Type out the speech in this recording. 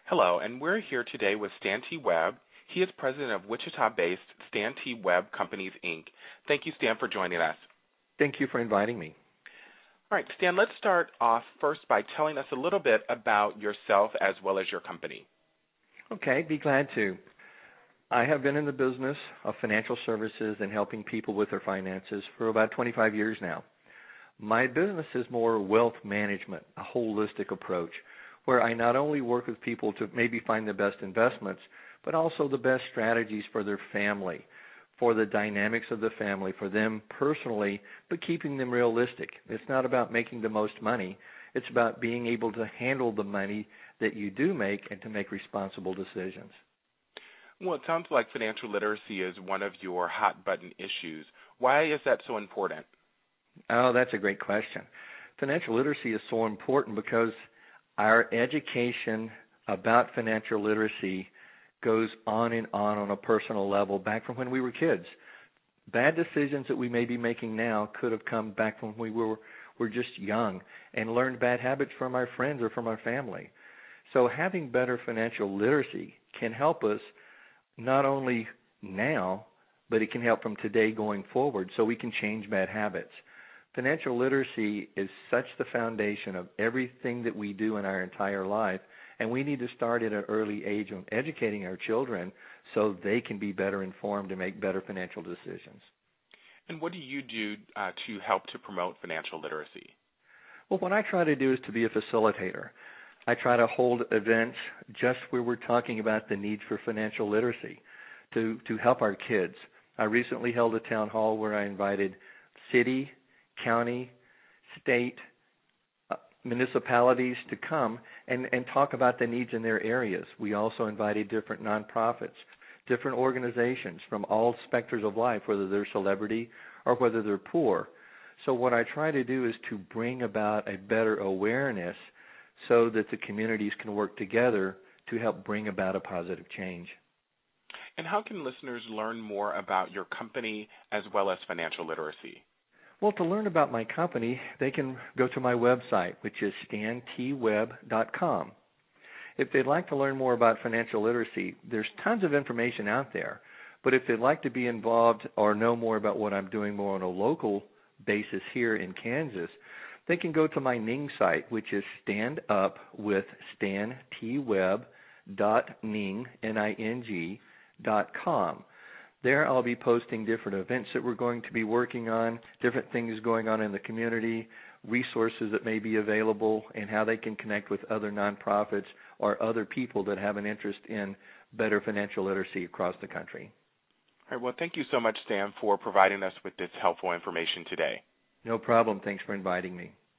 Hello, and we're here today with Stan T. Webb. He is president of Wichita-based Stan T. Webb Companies, Inc. Thank you, Stan, for joining us. Thank you for inviting me. All right, Stan, let's start off first by telling us a little bit about yourself as well as your company. Okay, be glad to. I have been in the business of financial services and helping people with their finances for about 25 years now. My business is more wealth management, a holistic approach, where I not only work with people to maybe find the best investments, but also the best strategies for their family, for the dynamics of the family, for them personally, but keeping them realistic. It's not about making the most money. It's about being able to handle the money that you do make and to make responsible decisions. Well, it sounds like financial literacy is one of your hot-button issues. Why is that so important? Oh, that's a great question. Financial literacy is so important because our education about financial literacy goes on a personal level back from when we were kids. Bad decisions that we may be making now could have come back when we were just young and learned bad habits from our friends or from our family. So having better financial literacy can help us not only now, but it can help from today going forward so we can change bad habits. Financial literacy is such the foundation of everything that we do in our entire life, and we need to start at an early age of educating our children so they can be better informed and make better financial decisions. And what do you do to help to promote financial literacy? Well, what I try to do is to be a facilitator. I try to hold events just where we're talking about the need for financial literacy to help our kids. I recently held a town hall where I invited city, county, state, municipalities to come and talk about the needs in their areas. We also invited different nonprofits, different organizations from all specters of life, whether they're celebrity or whether they're poor. So what I try to do is to bring about a better awareness so that the communities can work together to help bring about a positive change. And how can listeners learn more about your company as well as financial literacy? Well, to learn about my company, they can go to my website, which is stantwebb.com. If they'd like to learn more about financial literacy, there's tons of information out there. But if they'd like to be involved or know more about what I'm doing more on a local basis here in Kansas, they can go to my Ning site, which is standupwith.ning.com. There I'll be posting different events that we're going to be working on, different things going on in the community, resources that may be available, and how they can connect with other nonprofits or other people that have an interest in better financial literacy across the country. All right, well, thank you so much, Stan, for providing us with this helpful information today. No problem. Thanks for inviting me.